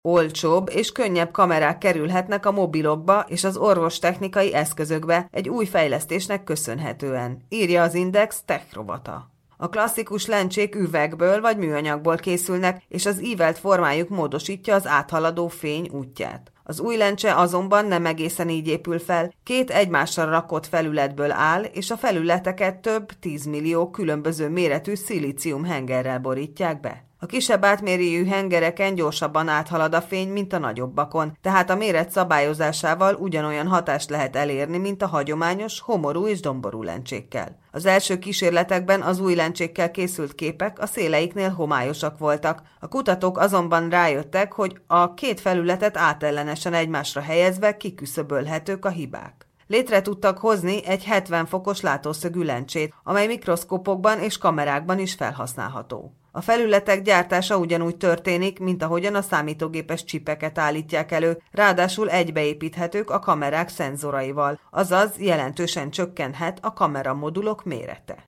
Olcsóbb és könnyebb kamerák kerülhetnek a mobilokba és az orvostechnikai eszközökbe egy új fejlesztésnek köszönhetően, írja az Index Tech rovata. A klasszikus lencsék üvegből vagy műanyagból készülnek, és az ívelt formájuk módosítja az áthaladó fény útját. Az új lencse azonban nem egészen így épül fel, két egymásra rakott felületből áll, és a felületeket több 10 millió különböző méretű szilícium hengerrel borítják be. A kisebb átmérőjű hengereken gyorsabban áthalad a fény, mint a nagyobbakon, tehát a méret szabályozásával ugyanolyan hatást lehet elérni, mint a hagyományos, homorú és domború lencsékkel. Az első kísérletekben az új lencsékkel készült képek a széleiknél homályosak voltak. A kutatók azonban rájöttek, hogy a két felületet átellenesen egymásra helyezve kiküszöbölhetők a hibák. Létre tudtak hozni egy 70 fokos látószögű lencsét, amely mikroszkópokban és kamerákban is felhasználható. A felületek gyártása ugyanúgy történik, mint ahogyan a számítógépes csipeket állítják elő, ráadásul egybeépíthetők a kamerák szenzoraival, azaz jelentősen csökkenhet a kameramodulok mérete.